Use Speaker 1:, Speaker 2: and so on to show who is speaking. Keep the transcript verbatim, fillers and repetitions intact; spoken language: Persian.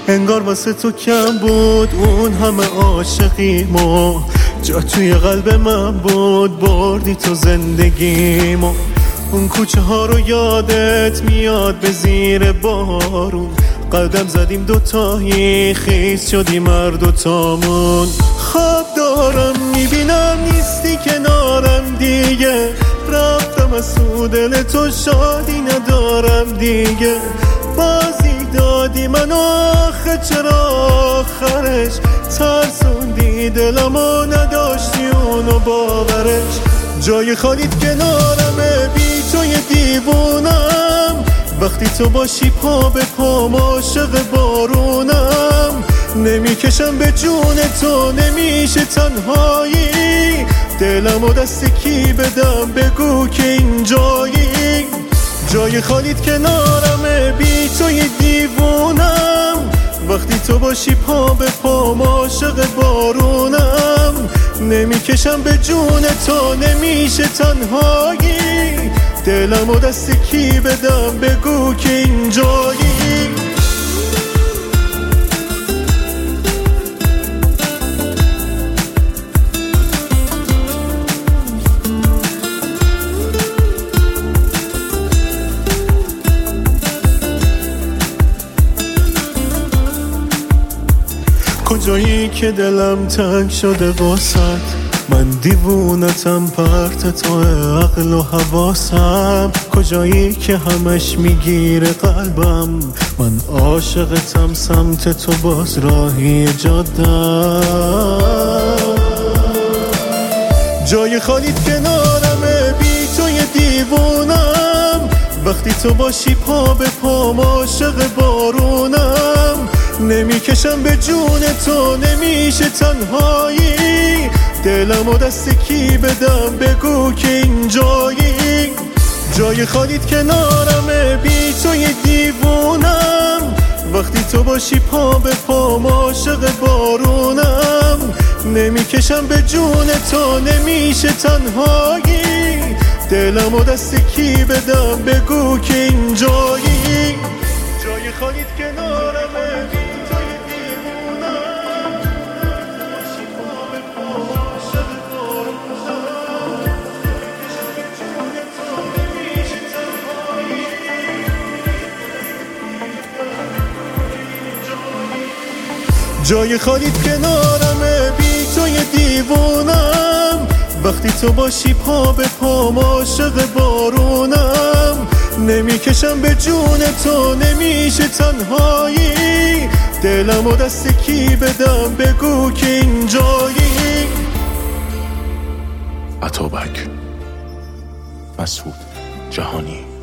Speaker 1: انگار واسه تو کم بود اون همه عاشقیمو، جا توی قلب من بود، بردی تو زندگیمو. اون کوچه ها رو یادت میاد به زیر بارون، قدم زدیم دوتایی خیس شدیم هر دوتامون. خواب دارم میبینم نیستی کنارم دیگه، رفتم از تو دل تو شادی ندارم دیگه. بازی دادی من آخه چرا آخرش ترسوندی دلمو نداشتی اونو باورش. جای خالیت کنارمه بی توی دیوونم، وقتی تو باشی پا به پام عاشق بارونم. نمیکشم به جون تو نمیشه تنهایی، دلمو دست کی بدم بگو که اینجایی. جای خالیت کنارمه بی توی دیوونم، وقتی تو باشی پا به پام عاشق بارونم. نمیکشم به جون تو نمیشه تنهایی، دلمو دست کی بدم بگو که اینجایی. کجایی که دلم تنگ شده واسط، من دیوونتم پرت تو عقل و حواسم. کجایی که همش میگیره قلبم، من عاشقتم سمت تو باز راهی جادم. جای خالیت کنارمه بی توی دیوونم، وقتی تو باشی پا به پام عاشق بارونم. نمیکشم به جون تو نمیشه تنهایی، دلمو دست کی بدم بگو که اینجایی. جای خالیت کنارمه بی توی دیوونم، وقتی تو باشی پا به پام عاشق بارونم. نمیکشم به جون تو نمیشه تنهایی، دلمو دست کی بدم بگو که اینجایی. جای خالیت کنارمه بی توی دیوونم، باشی پا به پام عاشق بارونم. جای خالیت کنارمه بی توی دیوونم، وقتی تو باشی پا به پام عاشق بارونم. نمیکشم به جون تو نمیشه تنهایی، دلمو دست کی بدم بگو که اینجایی.
Speaker 2: عطابک، مسعود جهانی.